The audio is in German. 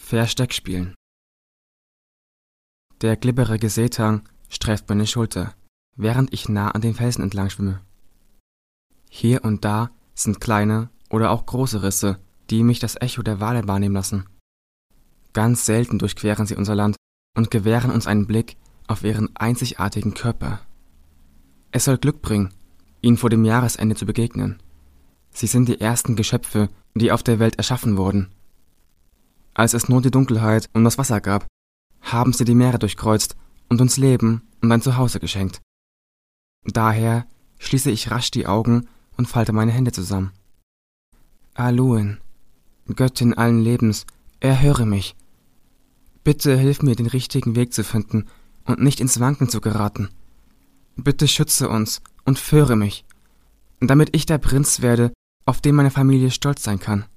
Versteck spielen. Der glibberige Seetang streift meine Schulter, während ich nah an den Felsen entlang schwimme. Hier und da sind kleine oder auch große Risse, die mich das Echo der Wale wahrnehmen lassen. Ganz selten durchqueren sie unser Land und gewähren uns einen Blick auf ihren einzigartigen Körper. Es soll Glück bringen, ihnen vor dem Jahresende zu begegnen. Sie sind die ersten Geschöpfe, die auf der Welt erschaffen wurden. Als es nur die Dunkelheit und das Wasser gab, haben sie die Meere durchkreuzt und uns Leben und ein Zuhause geschenkt. Daher schließe ich rasch die Augen und falte meine Hände zusammen. Aluen, Göttin allen Lebens, erhöre mich. Bitte hilf mir, den richtigen Weg zu finden und nicht ins Wanken zu geraten. Bitte schütze uns und führe mich, damit ich der Prinz werde, auf den meine Familie stolz sein kann.